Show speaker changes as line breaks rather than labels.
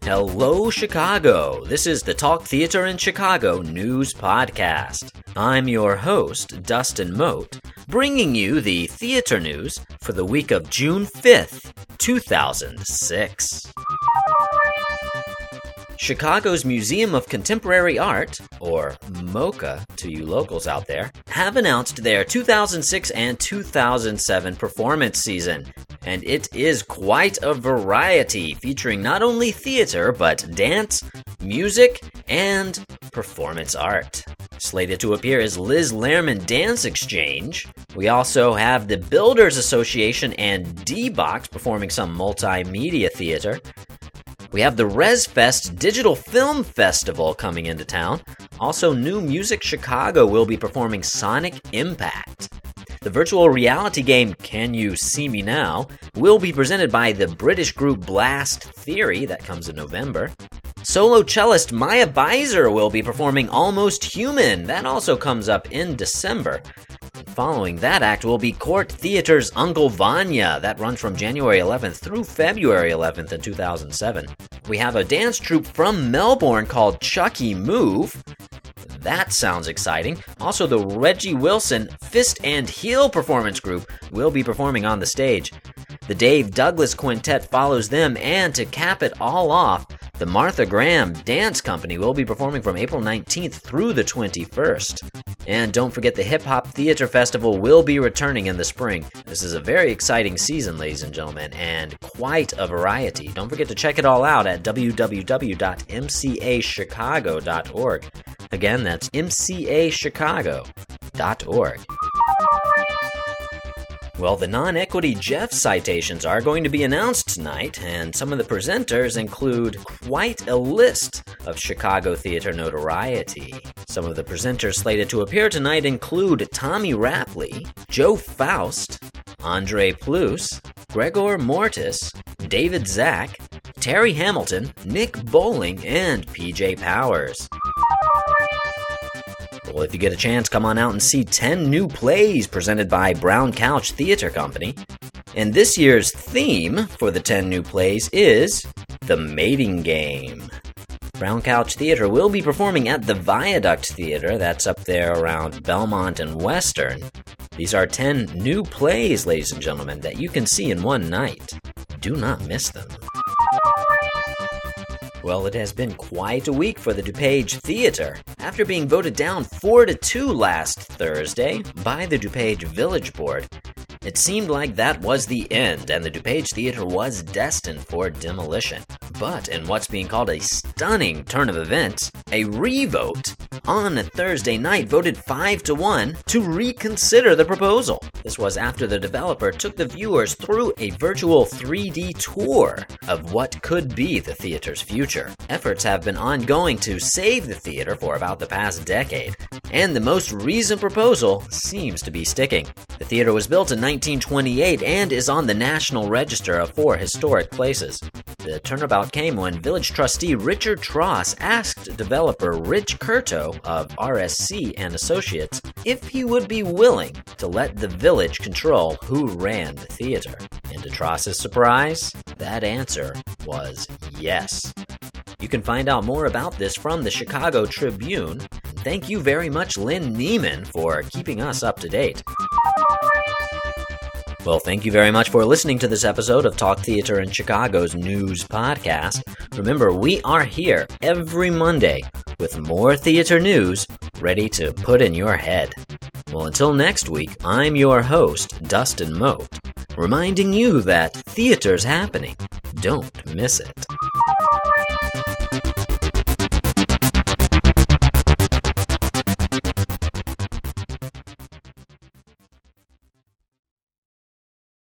Hello, Chicago. This is the Talk Theater in Chicago news podcast. I'm your host, Dustin Mote, bringing you the theater news for the week of June 5th, 2006. Chicago's Museum of Contemporary Art, or MoCA to you locals out there, have announced their 2006 and 2007 performance season. And it is quite a variety, featuring not only theater, but dance, music, and performance art. Slated to appear is Liz Lerman Dance Exchange. We also have the Builders Association and D-Box performing some multimedia theater. We have the ResFest Digital Film Festival coming into town. Also, New Music Chicago will be performing Sonic Impact. The virtual reality game Can You See Me Now will be presented by the British group Blast Theory, that comes in November. Solo cellist Maya Beiser will be performing Almost Human, that also comes up in December. And following that act will be Court Theater's Uncle Vanya, that runs from January 11th through February 11th in 2007. We have a dance troupe from Melbourne called Chucky Move. That sounds exciting. Also, the Reggie Wilson Fist and Heel performance group will be performing on the stage. The Dave Douglas Quintet follows them, and to cap it all off, the Martha Graham Dance Company will be performing from April 19th through the 21st. And don't forget the Hip Hop Theater Festival will be returning in the spring. This is a very exciting season, ladies and gentlemen, and quite a variety. Don't forget to check it all out at www.mcachicago.org. Again, that's mcachicago.org. Well, the non-equity Jeff citations are going to be announced tonight, and some of the presenters include quite a list of Chicago theater notoriety. Some of the presenters slated to appear tonight include Tommy Rapley, Joe Faust, Andre Plus, Gregor Mortis, David Zack, Terry Hamilton, Nick Bowling, and PJ Powers. Well, if you get a chance, come on out and see 10 new plays presented by Brown Couch Theater Company. And this year's theme for the 10 new plays is The Mating Game. Brown Couch Theater will be performing at the Viaduct Theater, that's up there around Belmont and Western. These are 10 new plays, ladies and gentlemen, that you can see in one night. Do not miss them. Well, it has been quite a week for the DuPage Theater. After being voted down 4-2 last Thursday by the DuPage Village Board, it seemed like that was the end, and the DuPage Theater was destined for demolition. But in what's being called a stunning turn of events, a revote on a Thursday night voted 5-1 to reconsider the proposal. This was after the developer took the viewers through a virtual 3D tour of what could be the theater's future. Efforts have been ongoing to save the theater for about the past decade, and the most recent proposal seems to be sticking. The theater was built in 1928 and is on the National Register of 4 Historic Places. The turnabout came when village trustee Richard Tross asked developer Rich Curto of RSC and Associates if he would be willing to let the village control who ran the theater. And to Tross's surprise, that answer was yes. You can find out more about this from the Chicago Tribune. Thank you very much, Lynn Neiman, for keeping us up to date. Well, thank you very much for listening to this episode of Talk Theater in Chicago's news podcast. Remember, we are here every Monday with more theater news ready to put in your head. Well, until next week, I'm your host, Dustin Mote, reminding you that theater's happening. Don't miss it.